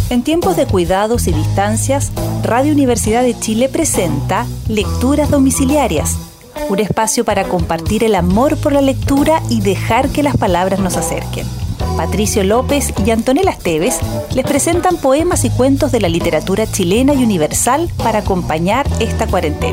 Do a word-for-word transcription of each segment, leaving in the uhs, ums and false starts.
En tiempos de cuidados y distancias, Radio Universidad de Chile presenta Lecturas Domiciliarias, un espacio para compartir el amor por la lectura y dejar que las palabras nos acerquen. Patricio López y Antonella Esteves les presentan poemas y cuentos de la literatura chilena y universal para acompañar esta cuarentena.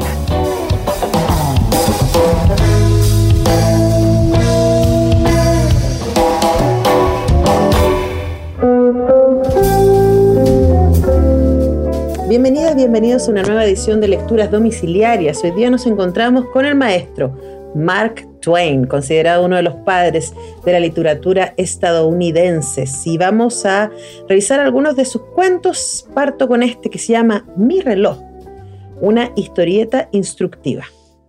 Bienvenidas, bienvenidos a una nueva edición de Lecturas Domiciliarias. Hoy día nos encontramos con el maestro Mark Twain, considerado uno de los padres de la literatura estadounidense. Y vamos a revisar algunos de sus cuentos. Parto con este que se llama Mi reloj, una historieta instructiva.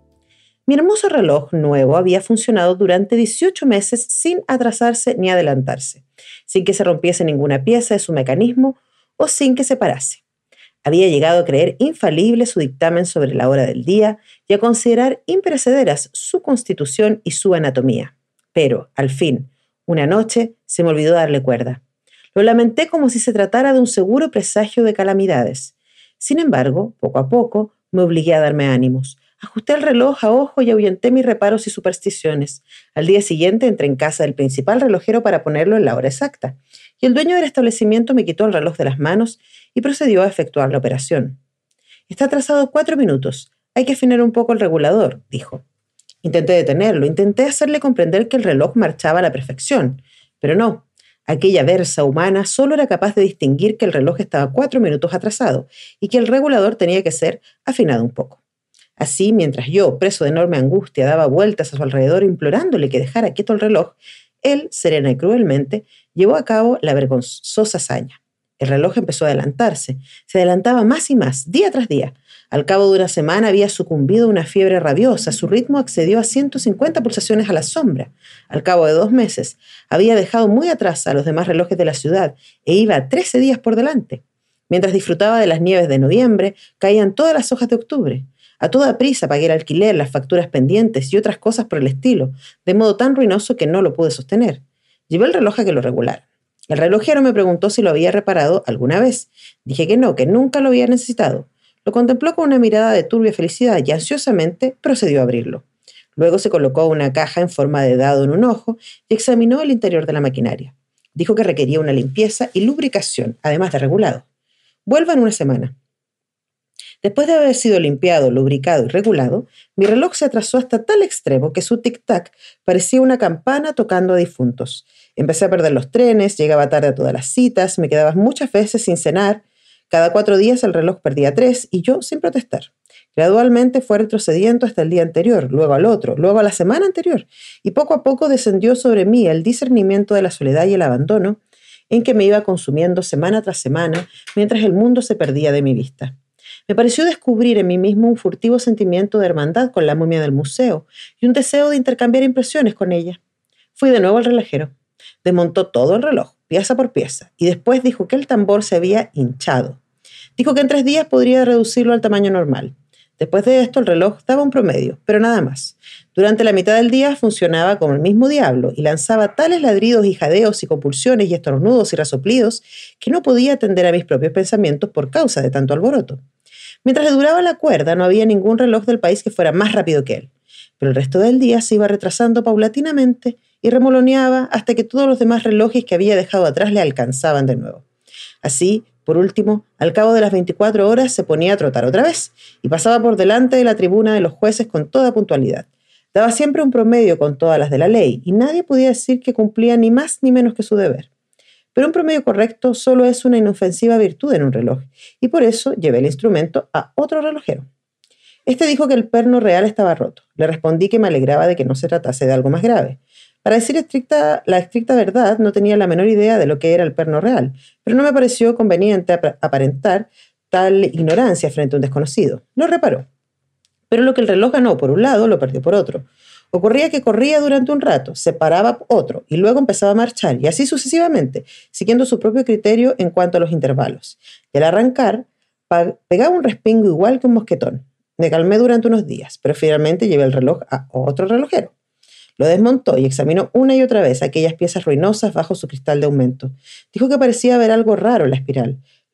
Mi hermoso reloj nuevo había funcionado durante dieciocho meses sin atrasarse ni adelantarse, sin que se rompiese ninguna pieza de su mecanismo o sin que se parase. Había llegado a creer infalible su dictamen sobre la hora del día y a considerar imperecederas su constitución y su anatomía. Pero, al fin, una noche se me olvidó darle cuerda. Lo lamenté como si se tratara de un seguro presagio de calamidades. Sin embargo, poco a poco, me obligué a darme ánimos. Ajusté el reloj a ojo y ahuyenté mis reparos y supersticiones. Al día siguiente entré en casa del principal relojero para ponerlo en la hora exacta, y el dueño del establecimiento me quitó el reloj de las manos y procedió a efectuar la operación. «Está atrasado cuatro minutos. Hay que afinar un poco el regulador», dijo. Intenté detenerlo, intenté hacerle comprender que el reloj marchaba a la perfección, pero no. Aquella versa humana solo era capaz de distinguir que el reloj estaba cuatro minutos atrasado y que el regulador tenía que ser afinado un poco. Así, mientras yo, preso de enorme angustia, daba vueltas a su alrededor implorándole que dejara quieto el reloj, él, serena y cruelmente, llevó a cabo la vergonzosa hazaña. El reloj empezó a adelantarse. Se adelantaba más y más, día tras día. Al cabo de una semana había sucumbido a una fiebre rabiosa. Su ritmo accedió a ciento cincuenta pulsaciones a la sombra. Al cabo de dos meses, había dejado muy atrás a los demás relojes de la ciudad e iba trece días por delante. Mientras disfrutaba de las nieves de noviembre, caían todas las hojas de octubre. A toda prisa pagué el alquiler, las facturas pendientes y otras cosas por el estilo, de modo tan ruinoso que no lo pude sostener. Llevé el reloj a que lo regulara. El relojero me preguntó si lo había reparado alguna vez. Dije que no, que nunca lo había necesitado. Lo contempló con una mirada de turbia felicidad y ansiosamente procedió a abrirlo. Luego se colocó una caja en forma de dado en un ojo y examinó el interior de la maquinaria. Dijo que requería una limpieza y lubricación, además de regulado. «Vuelva en una semana». Después de haber sido limpiado, lubricado y regulado, mi reloj se atrasó hasta tal extremo que su tic-tac parecía una campana tocando a difuntos. Empecé a perder los trenes, llegaba tarde a todas las citas, me quedaba muchas veces sin cenar. Cada cuatro días el reloj perdía tres y yo sin protestar. Gradualmente fue retrocediendo hasta el día anterior, luego al otro, luego a la semana anterior, y poco a poco descendió sobre mí el discernimiento de la soledad y el abandono en que me iba consumiendo semana tras semana mientras el mundo se perdía de mi vista. Me pareció descubrir en mí mismo un furtivo sentimiento de hermandad con la momia del museo y un deseo de intercambiar impresiones con ella. Fui de nuevo al relojero. Desmontó todo el reloj, pieza por pieza, y después dijo que el tambor se había hinchado. Dijo que en tres días podría reducirlo al tamaño normal. Después de esto, el reloj daba un promedio, pero nada más. Durante la mitad del día funcionaba como el mismo diablo y lanzaba tales ladridos y jadeos y compulsiones y estornudos y resoplidos que no podía atender a mis propios pensamientos por causa de tanto alboroto. Mientras le duraba la cuerda, no había ningún reloj del país que fuera más rápido que él. Pero el resto del día se iba retrasando paulatinamente y remoloneaba hasta que todos los demás relojes que había dejado atrás le alcanzaban de nuevo. Así, por último, al cabo de las veinticuatro horas se ponía a trotar otra vez y pasaba por delante de la tribuna de los jueces con toda puntualidad. Daba siempre un promedio con todas las de la ley y nadie podía decir que cumplía ni más ni menos que su deber. Pero un promedio correcto solo es una inofensiva virtud en un reloj, y por eso llevé el instrumento a otro relojero. Este dijo que el perno real estaba roto. Le respondí que me alegraba de que no se tratase de algo más grave. Para decir estricta, la estricta verdad, no tenía la menor idea de lo que era el perno real, pero no me pareció conveniente ap- aparentar tal ignorancia frente a un desconocido. Lo reparó. Pero lo que el reloj ganó por un lado, lo perdió por otro. Ocurría que corría durante un rato, se paraba otro y luego empezaba a marchar, y así sucesivamente, siguiendo su propio criterio en cuanto a los intervalos. Y al arrancar, pegaba un respingo igual que un mosquetón. Me calmé durante unos días, pero finalmente llevé el reloj a otro relojero. Lo desmontó y examinó una y otra vez aquellas piezas ruinosas bajo su cristal de aumento. Dijo que parecía haber algo raro en la espiral.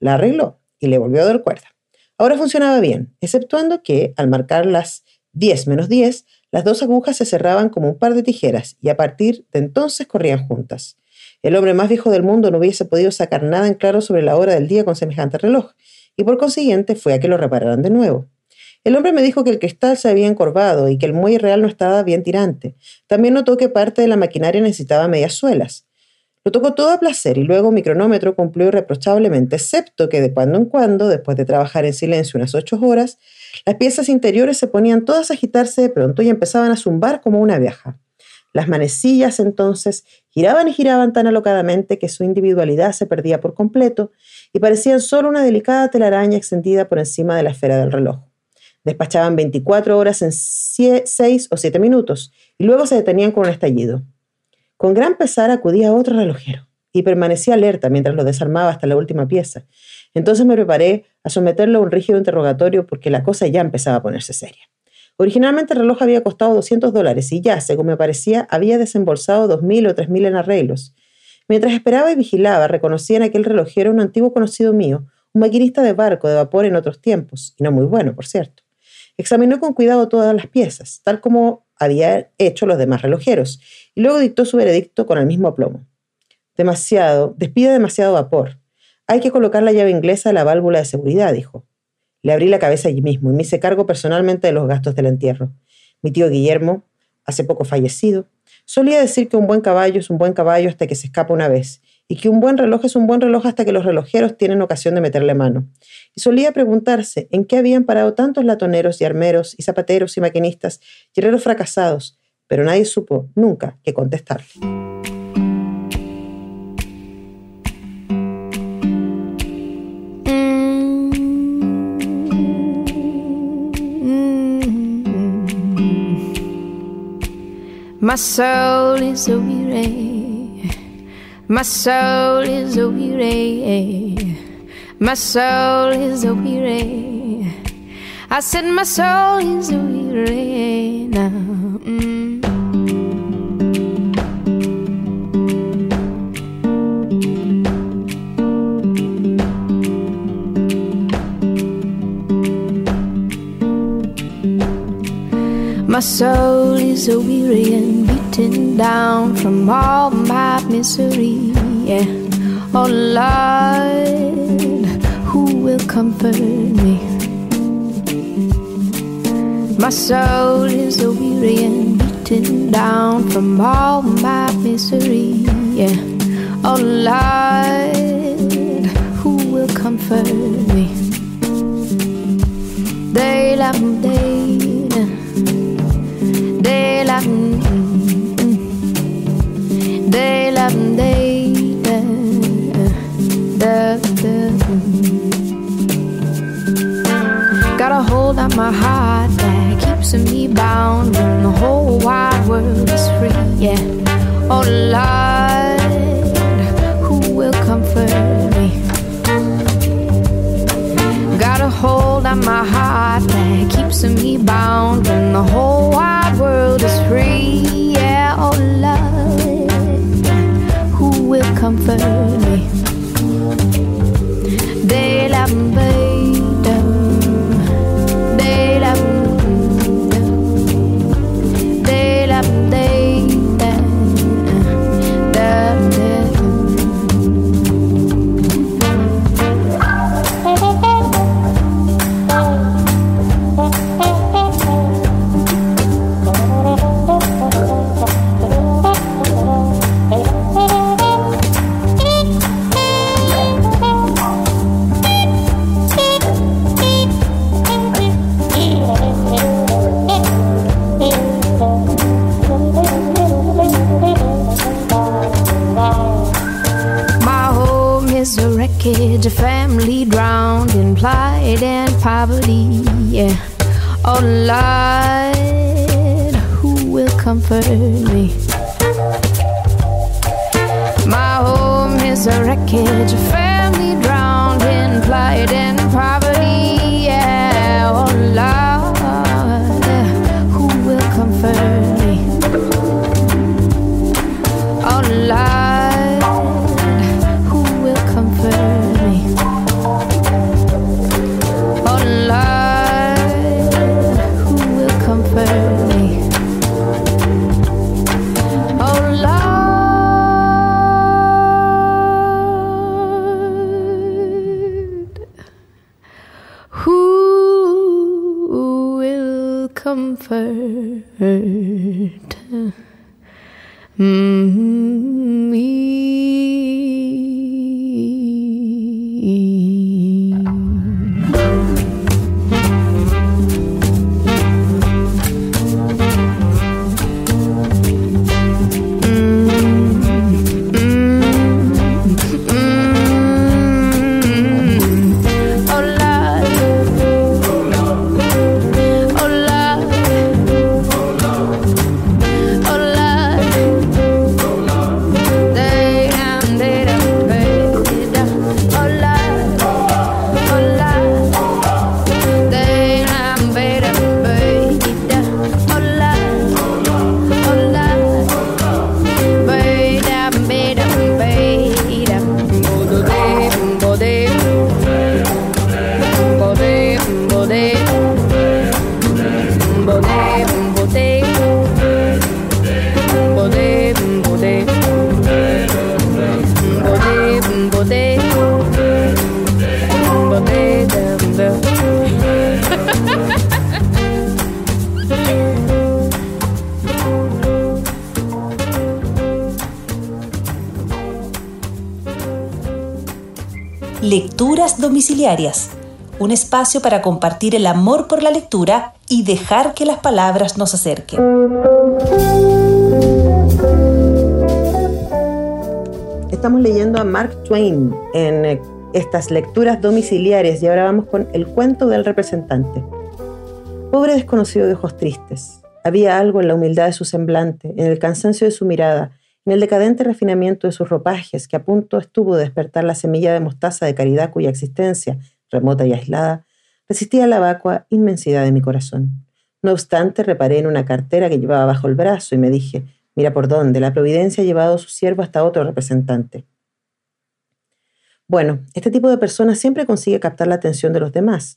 La arregló y le volvió a dar cuerda. Ahora funcionaba bien, exceptuando que, al marcar las diez menos diez, las dos agujas se cerraban como un par de tijeras y a partir de entonces corrían juntas. El hombre más viejo del mundo no hubiese podido sacar nada en claro sobre la hora del día con semejante reloj, y por consiguiente fue a que lo repararan de nuevo. El hombre me dijo que el cristal se había encorvado y que el muelle real no estaba bien tirante. También notó que parte de la maquinaria necesitaba medias suelas. Lo tocó todo a placer y luego mi cronómetro cumplió irreprochablemente, excepto que de cuando en cuando, después de trabajar en silencio unas ocho horas, las piezas interiores se ponían todas a agitarse de pronto y empezaban a zumbar como una abeja. Las manecillas entonces giraban y giraban tan alocadamente que su individualidad se perdía por completo y parecían solo una delicada telaraña extendida por encima de la esfera del reloj. Despachaban veinticuatro horas en seis o siete minutos y luego se detenían con un estallido. Con gran pesar acudí a otro relojero y permanecí alerta mientras lo desarmaba hasta la última pieza. Entonces me preparé a someterlo a un rígido interrogatorio porque la cosa ya empezaba a ponerse seria. Originalmente el reloj había costado doscientos dólares y ya, según me parecía, había desembolsado dos mil o tres mil en arreglos. Mientras esperaba y vigilaba, reconocí en aquel relojero un antiguo conocido mío, un maquinista de barco de vapor en otros tiempos, y no muy bueno, por cierto. Examinó con cuidado todas las piezas, tal como había hecho los demás relojeros, y luego dictó su veredicto con el mismo aplomo. Demasiado, despide demasiado vapor. Hay que colocar la llave inglesa de la válvula de seguridad, dijo. Le abrí la cabeza allí mismo y me hice cargo personalmente de los gastos del entierro. Mi tío Guillermo, hace poco fallecido, solía decir que un buen caballo es un buen caballo hasta que se escapa una vez, y que un buen reloj es un buen reloj hasta que los relojeros tienen ocasión de meterle mano. Y solía preguntarse en qué habían parado tantos latoneros y armeros y zapateros y maquinistas y herreros fracasados, pero nadie supo nunca qué contestarle. My soul is a weary, my soul is a weary, my soul is a weary. I said my soul is a weary now. Mm. My soul is a weary and beaten down from all my misery. Yeah. Oh Lord, who will comfort me? My soul is a weary and beaten down from all my misery. Yeah. Oh Lord, who will comfort me? Day like day. Day la day la day da da. Got a hold on my heart that keeps me bound when the whole wide world is free. Yeah. Oh Lord, who will comfort me? Got a hold on my heart that keeps me bound when the whole wide world is free. Yeah, oh Lord, who will comfort me? De la vida, de la de la vida, da da. A family drowned in plight and poverty. Yeah. Oh Lord, who will comfort me? My home is a wreckage, a family drowned in plight and poverty. Yeah. Oh Lord, who will comfort me? Oh Lord, who will comfort me? comfort. Mm-hmm. Lecturas domiciliarias, un espacio para compartir el amor por la lectura y dejar que las palabras nos acerquen. Estamos leyendo a Mark Twain en estas lecturas domiciliarias y ahora vamos con El cuento del representante. Pobre desconocido de ojos tristes. Había algo en la humildad de su semblante, en el cansancio de su mirada, en el decadente refinamiento de sus ropajes, que a punto estuvo de despertar la semilla de mostaza de caridad cuya existencia, remota y aislada, resistía la vacua inmensidad de mi corazón. No obstante, reparé en una cartera que llevaba bajo el brazo y me dije, mira por dónde, la providencia ha llevado a su siervo hasta otro representante. Bueno, este tipo de personas siempre consigue captar la atención de los demás.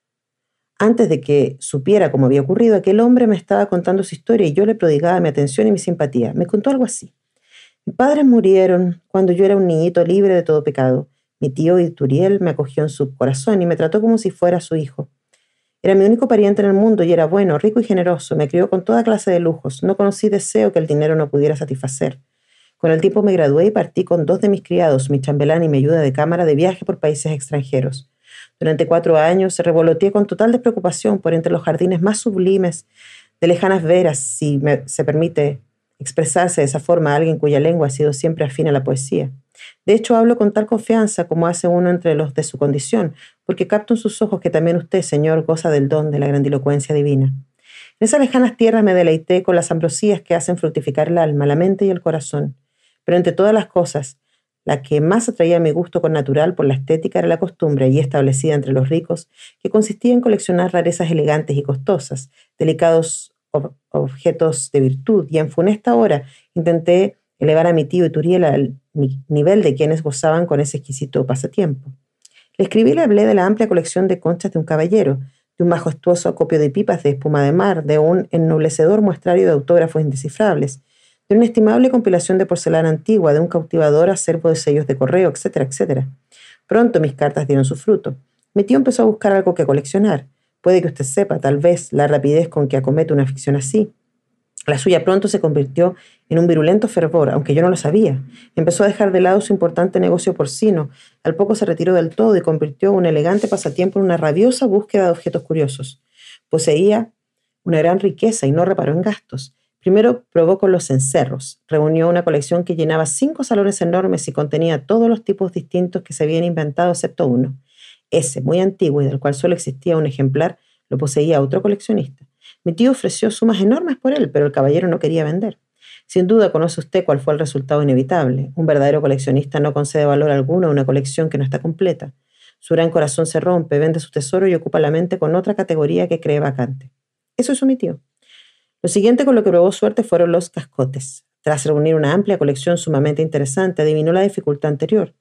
Antes de que supiera cómo había ocurrido, aquel hombre me estaba contando su historia y yo le prodigaba mi atención y mi simpatía. Me contó algo así. Mis padres murieron cuando yo era un niñito libre de todo pecado. Mi tío Ituriel me acogió en su corazón y me trató como si fuera su hijo. Era mi único pariente en el mundo y era bueno, rico y generoso. Me crió con toda clase de lujos. No conocí deseo que el dinero no pudiera satisfacer. Con el tiempo me gradué y partí con dos de mis criados, mi chambelán y mi ayuda de cámara, de viaje por países extranjeros. Durante cuatro años se revoloteé con total despreocupación por entre los jardines más sublimes de lejanas veras, si me, se permite expresarse de esa forma a alguien cuya lengua ha sido siempre afín a la poesía. De hecho, hablo con tal confianza como hace uno entre los de su condición, porque capto en sus ojos que también usted, Señor, goza del don de la grandilocuencia divina. En esas lejanas tierras me deleité con las ambrosías que hacen fructificar el alma, la mente y el corazón. Pero entre todas las cosas, la que más atraía a mi gusto con natural por la estética era la costumbre, allí establecida entre los ricos, que consistía en coleccionar rarezas elegantes y costosas, delicados ob- objetos de virtud, y en funesta hora intenté elevar a mi tío Ituriel al nivel de quienes gozaban con ese exquisito pasatiempo. Le escribí y le hablé de la amplia colección de conchas de un caballero, de un majestuoso acopio de pipas de espuma de mar, de un ennoblecedor muestrario de autógrafos indescifrables, de una estimable compilación de porcelana antigua, de un cautivador acervo de sellos de correo, etcétera, etcétera. Pronto mis cartas dieron su fruto. Mi tío empezó a buscar algo que coleccionar. Puede que usted sepa, tal vez, la rapidez con que acomete una ficción así. La suya pronto se convirtió en un virulento fervor, aunque yo no lo sabía. Empezó a dejar de lado su importante negocio porcino. Al poco se retiró del todo y convirtió un elegante pasatiempo en una rabiosa búsqueda de objetos curiosos. Poseía una gran riqueza y no reparó en gastos. Primero probó con los cencerros. Reunió una colección que llenaba cinco salones enormes y contenía todos los tipos distintos que se habían inventado excepto uno. Ese, muy antiguo y del cual solo existía un ejemplar, lo poseía otro coleccionista. Mi tío ofreció sumas enormes por él, pero el caballero no quería vender. Sin duda conoce usted cuál fue el resultado inevitable. Un verdadero coleccionista no concede valor alguno a una colección que no está completa. Su gran corazón se rompe, vende su tesoro y ocupa la mente con otra categoría que cree vacante. Eso hizo mi tío. Lo siguiente con lo que probó suerte fueron los cascotes. Tras reunir una amplia colección sumamente interesante, adivinó la dificultad anterior.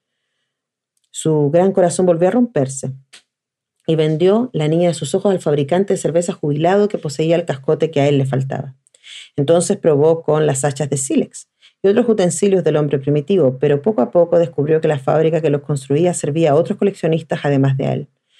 Su gran corazón volvió a romperse y vendió la niña de sus ojos al fabricante de cerveza jubilado que poseía el cascote que a él le faltaba. Entonces probó con las hachas de sílex y otros utensilios del hombre primitivo, pero poco a poco descubrió que la fábrica que los construía servía a otros coleccionistas además de a él.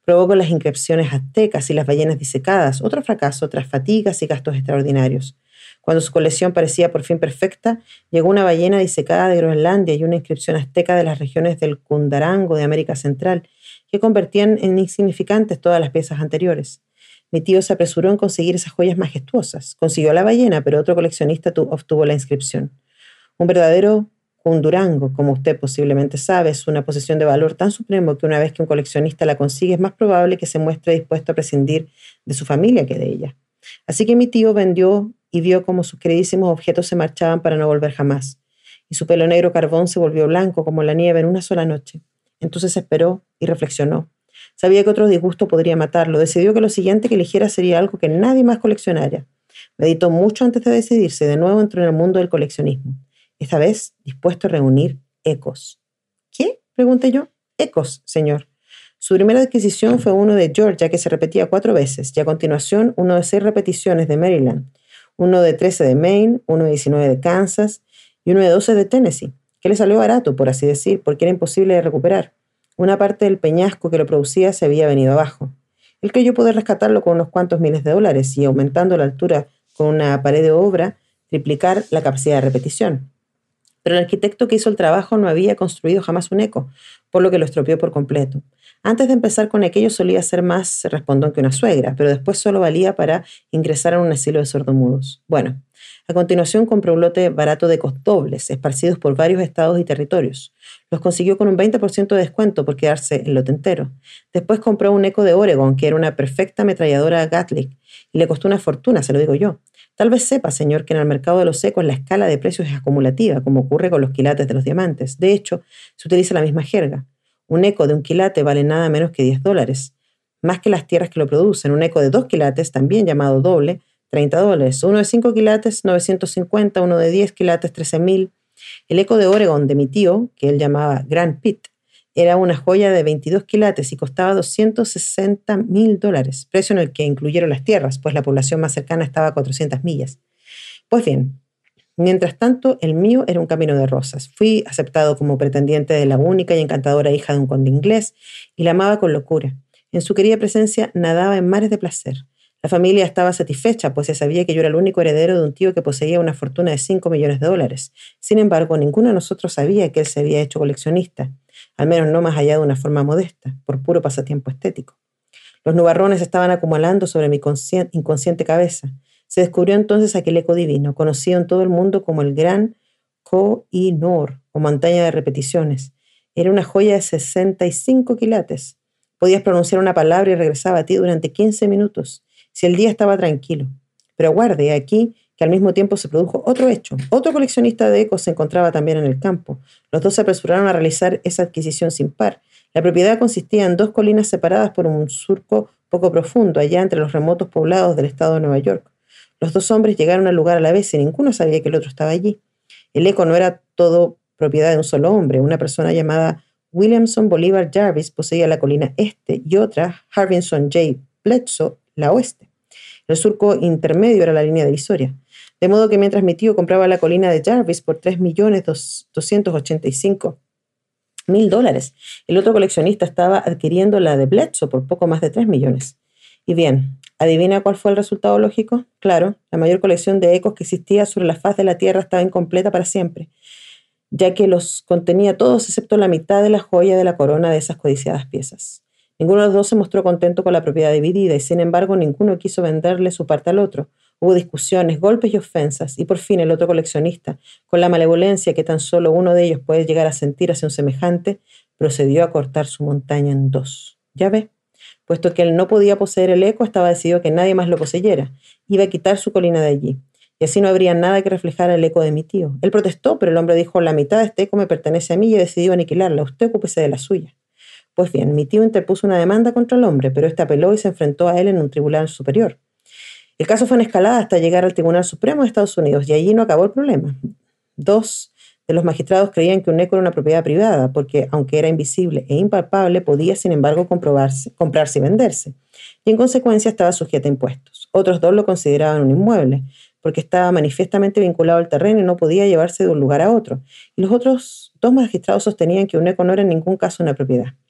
Probó con las inscripciones aztecas y las ballenas disecadas, otro fracaso tras fatigas y gastos extraordinarios. Cuando su colección parecía por fin perfecta, llegó una ballena disecada de Groenlandia y una inscripción azteca de las regiones del Cundarango de América Central, que convertían en insignificantes todas las piezas anteriores. Mi tío se apresuró en conseguir esas joyas majestuosas. Consiguió la ballena, pero otro coleccionista tu- obtuvo la inscripción. Un verdadero Cundurango, como usted posiblemente sabe, es una posesión de valor tan supremo que una vez que un coleccionista la consigue es más probable que se muestre dispuesto a prescindir de su familia que de ella. Así que mi tío vendió y vio cómo sus queridísimos objetos se marchaban para no volver jamás. Y su pelo negro carbón se volvió blanco como la nieve en una sola noche. Entonces esperó y reflexionó. Sabía que otro disgusto podría matarlo. Decidió que lo siguiente que eligiera sería algo que nadie más coleccionara. Meditó mucho antes de decidirse. De nuevo entró en el mundo del coleccionismo. Esta vez dispuesto a reunir ecos. ¿Qué?, pregunté yo. Ecos, señor. Su primera adquisición fue uno de Georgia que se repetía cuatro veces y a continuación uno de seis repeticiones de Maryland, uno de trece de Maine, uno de diecinueve de Kansas y uno de doce de Tennessee, que le salió barato, por así decir, porque era imposible de recuperar. Una parte del peñasco que lo producía se había venido abajo. Él creyó poder rescatarlo con unos cuantos miles de dólares y, aumentando la altura con una pared de obra, triplicar la capacidad de repetición. Pero el arquitecto que hizo el trabajo no había construido jamás un eco, por lo que lo estropeó por completo. Antes de empezar con aquello solía ser más respondón que una suegra, pero después solo valía para ingresar a un asilo de sordomudos. Bueno, a continuación compró un lote barato de ecos dobles, esparcidos por varios estados y territorios. Los consiguió con un veinte por ciento de descuento por quedarse el lote entero. Después compró un eco de Oregon, que era una perfecta ametralladora Gatling, y le costó una fortuna, se lo digo yo. Tal vez sepa, señor, que en el mercado de los ecos la escala de precios es acumulativa, como ocurre con los quilates de los diamantes. De hecho, se utiliza la misma jerga. Un eco de un quilate vale nada menos que diez dólares, más que las tierras que lo producen. Un eco de dos quilates, también llamado doble, treinta dólares. Uno de cinco quilates, novecientos cincuenta. Uno de diez quilates, trece mil. El eco de Oregon de mi tío, que él llamaba Grand Pit, era una joya de veintidós quilates y costaba doscientos sesenta mil dólares, precio en el que incluyeron las tierras, pues la población más cercana estaba a cuatrocientas millas. Pues bien, mientras tanto, el mío era un camino de rosas. Fui aceptado como pretendiente de la única y encantadora hija de un conde inglés y la amaba con locura. En su querida presencia nadaba en mares de placer. La familia estaba satisfecha, pues se sabía que yo era el único heredero de un tío que poseía una fortuna de cinco millones de dólares. Sin embargo, ninguno de nosotros sabía que él se había hecho coleccionista, al menos no más allá de una forma modesta, por puro pasatiempo estético. Los nubarrones estaban acumulando sobre mi inconsciente cabeza. Se descubrió entonces aquel eco divino, conocido en todo el mundo como el Gran Koh-i-Noor, o montaña de repeticiones. Era una joya de sesenta y cinco quilates. Podías pronunciar una palabra y regresaba a ti durante quince minutos, si el día estaba tranquilo. Pero aguarde, aquí que al mismo tiempo se produjo otro hecho. Otro coleccionista de ecos se encontraba también en el campo. Los dos se apresuraron a realizar esa adquisición sin par. La propiedad consistía en dos colinas separadas por un surco poco profundo, allá entre los remotos poblados del estado de Nueva York. Los dos hombres llegaron al lugar a la vez y ninguno sabía que el otro estaba allí. El eco no era todo propiedad de un solo hombre. Una persona llamada Williamson Bolivar Jarvis poseía la colina este y otra, Harvinson J. Bledsoe, la oeste. El surco intermedio era la línea divisoria. De modo que mientras mi tío compraba la colina de Jarvis por tres millones doscientos ochenta y cinco mil dólares, el otro coleccionista estaba adquiriendo la de Bledsoe por poco más de tres millones. Y bien, ¿adivina cuál fue el resultado lógico? Claro, la mayor colección de ecos que existía sobre la faz de la tierra estaba incompleta para siempre, ya que los contenía todos excepto la mitad de la joya de la corona de esas codiciadas piezas. Ninguno de los dos se mostró contento con la propiedad dividida y, sin embargo, ninguno quiso venderle su parte al otro. Hubo discusiones, golpes y ofensas, y por fin el otro coleccionista, con la malevolencia que tan solo uno de ellos puede llegar a sentir hacia un semejante, procedió a cortar su montaña en dos. Ya ve, puesto que él no podía poseer el eco, estaba decidido a que nadie más lo poseyera. Iba a quitar su colina de allí, y así no habría nada que reflejara el eco de mi tío. Él protestó, pero el hombre dijo: la mitad de este eco me pertenece a mí y he decidido aniquilarla. Usted ocúpese de la suya. Pues bien, mi tío interpuso una demanda contra el hombre, pero éste apeló y se enfrentó a él en un tribunal superior. El caso fue en escalada hasta llegar al Tribunal Supremo de Estados Unidos, y allí no acabó el problema. Dos de los magistrados creían que un eco era una propiedad privada, porque, aunque era invisible e impalpable, podía, sin embargo, comprobarse, comprarse y venderse, y en consecuencia estaba sujeta a impuestos. Otros dos lo consideraban un inmueble, porque estaba manifiestamente vinculado al terreno y no podía llevarse de un lugar a otro. Y los otros dos magistrados sostenían que un eco no era en ningún caso una propiedad.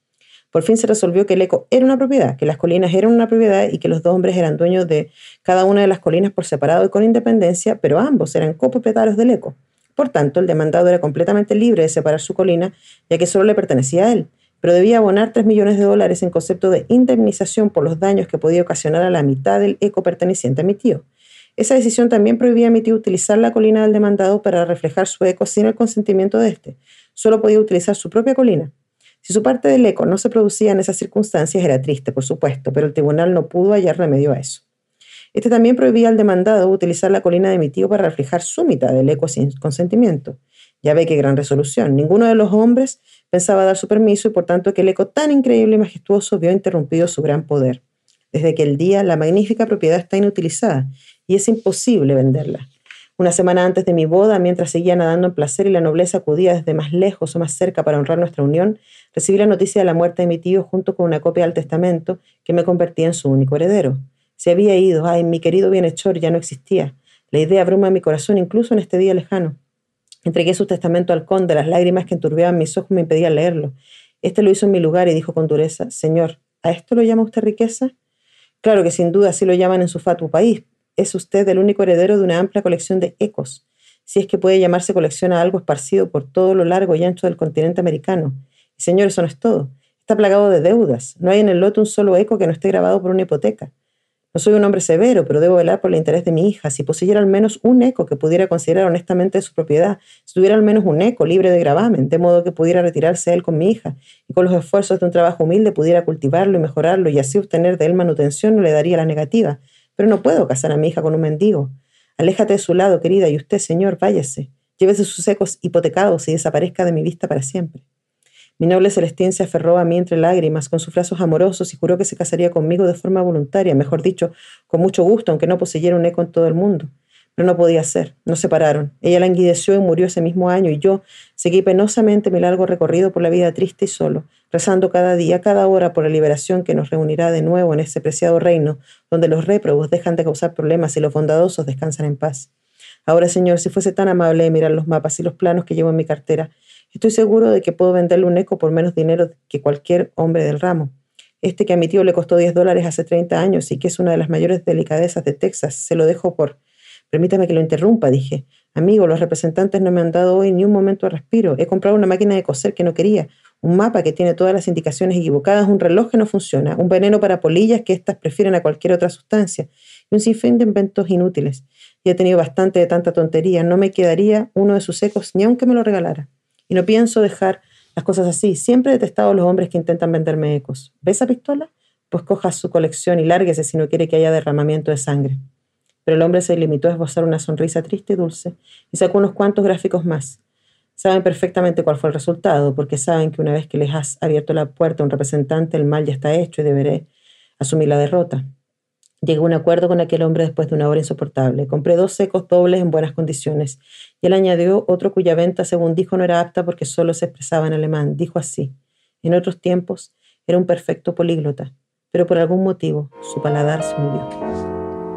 Por fin se resolvió que el eco era una propiedad, que las colinas eran una propiedad y que los dos hombres eran dueños de cada una de las colinas por separado y con independencia, pero ambos eran copropietarios del eco. Por tanto, el demandado era completamente libre de separar su colina, ya que solo le pertenecía a él, pero debía abonar tres millones de dólares en concepto de indemnización por los daños que podía ocasionar a la mitad del eco perteneciente a mi tío. Esa decisión también prohibía a mi tío utilizar la colina del demandado para reflejar su eco sin el consentimiento de éste. Solo podía utilizar su propia colina. Si su parte del eco no se producía en esas circunstancias, era triste, por supuesto, pero el tribunal no pudo hallar remedio a eso. Este también prohibía al demandado utilizar la colina de mi tío para reflejar su mitad del eco sin consentimiento. Ya ve qué gran resolución. Ninguno de los hombres pensaba dar su permiso y por tanto aquel eco tan increíble y majestuoso vio interrumpido su gran poder. Desde aquel día, la magnífica propiedad está inutilizada y es imposible venderla. Una semana antes de mi boda, mientras seguía nadando en placer y la nobleza acudía desde más lejos o más cerca para honrar nuestra unión, recibí la noticia de la muerte de mi tío junto con una copia del testamento que me convertía en su único heredero. Se había ido, ay, mi querido bienhechor ya no existía. La idea abruma mi corazón incluso en este día lejano. Entregué su testamento al conde, las lágrimas que enturbiaban mis ojos me impedían leerlo. Este lo hizo en mi lugar y dijo con dureza: Señor, ¿a esto lo llama usted riqueza? Claro que sin duda así lo llaman en su fatuo país. Es usted el único heredero de una amplia colección de ecos, si es que puede llamarse colección a algo esparcido por todo lo largo y ancho del continente americano. Y señor, eso no es todo. Está plagado de deudas. No hay en el lote un solo eco que no esté grabado por una hipoteca. No soy un hombre severo, pero debo velar por el interés de mi hija. Si poseyera al menos un eco que pudiera considerar honestamente de su propiedad, si tuviera al menos un eco libre de gravamen, de modo que pudiera retirarse él con mi hija, y con los esfuerzos de un trabajo humilde pudiera cultivarlo y mejorarlo, y así obtener de él manutención, no le daría la negativa. Pero no puedo casar a mi hija con un mendigo. Aléjate de su lado, querida, y usted, señor, váyase. Llévese sus ecos hipotecados y desaparezca de mi vista para siempre. Mi noble Celestín se aferró a mí entre lágrimas, con sus brazos amorosos, y juró que se casaría conmigo de forma voluntaria, mejor dicho, con mucho gusto, aunque no poseyera un eco en todo el mundo. Pero no podía ser, nos separaron. Ella languideció y murió ese mismo año, y yo seguí penosamente mi largo recorrido por la vida triste y solo, rezando cada día, cada hora por la liberación que nos reunirá de nuevo en ese preciado reino, donde los réprobos dejan de causar problemas y los bondadosos descansan en paz. Ahora, Señor, si fuese tan amable de mirar los mapas y los planos que llevo en mi cartera, estoy seguro de que puedo venderle un eco por menos dinero que cualquier hombre del ramo. Este que a mi tío le costó diez dólares hace treinta años y que es una de las mayores delicadezas de Texas, se lo dejo por... Permítame que lo interrumpa, dije. Amigo, los representantes no me han dado hoy ni un momento de respiro. He comprado una máquina de coser que no quería, un mapa que tiene todas las indicaciones equivocadas, un reloj que no funciona, un veneno para polillas que éstas prefieren a cualquier otra sustancia, y un sinfín de inventos inútiles. Y he tenido bastante de tanta tontería. No me quedaría uno de sus ecos ni aunque me lo regalara. Y no pienso dejar las cosas así. Siempre he detestado a los hombres que intentan venderme ecos. ¿Ves esa pistola? Pues coja su colección y lárguese si no quiere que haya derramamiento de sangre. Pero el hombre se limitó a esbozar una sonrisa triste y dulce y sacó unos cuantos gráficos más. Saben perfectamente cuál fue el resultado, porque saben que una vez que les has abierto la puerta a un representante, el mal ya está hecho y deberé asumir la derrota. Llegué a un acuerdo con aquel hombre después de una hora insoportable. Compré dos ecos dobles en buenas condiciones y él añadió otro cuya venta, según dijo, no era apta porque solo se expresaba en alemán. Dijo así: en otros tiempos era un perfecto políglota, pero por algún motivo su paladar se hundió.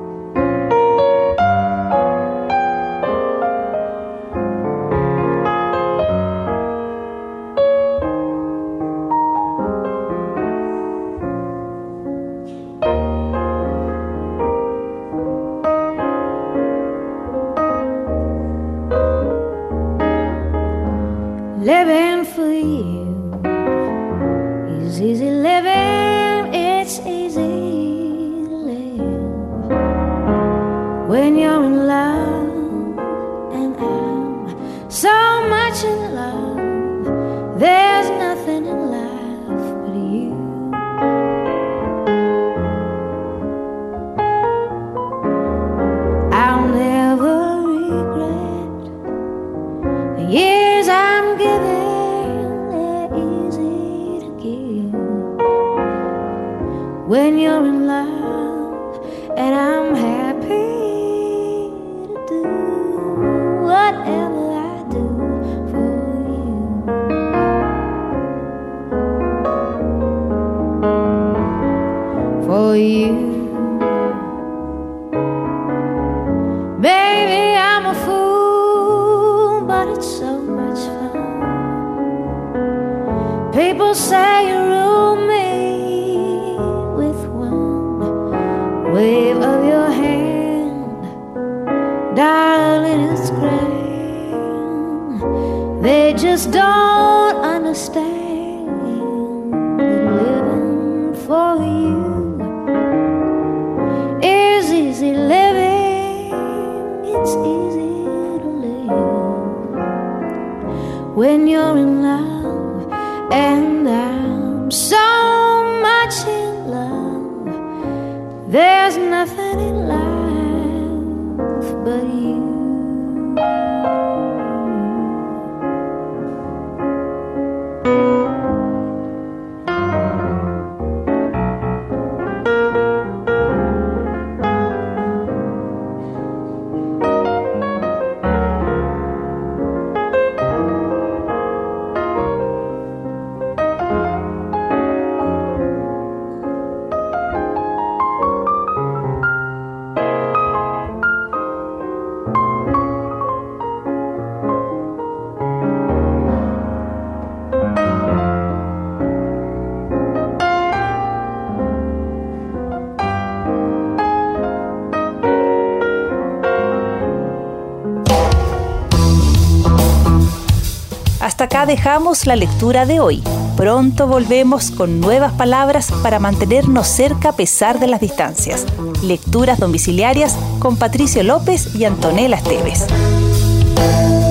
Living for you is easy living, it's easy to live when you're in love, and I'm so much in love, there's nothing in life but you. I'll never regret the years I'm giving, they're easy to give when you're in love, and I'm happy to do whatever I do for you. For you. Baby, I'm a fool, but it's so much fun People say you rule me with one wave of your hand, darling, it's grand. They just don't understand that living for you is easy living. It's easy to live when you're in love, and I'm so much in love. There's nothing in life but you. Hasta acá dejamos la lectura de hoy. Pronto volvemos con nuevas palabras para mantenernos cerca a pesar de las distancias. Lecturas domiciliarias con Patricio López y Antonella Esteves.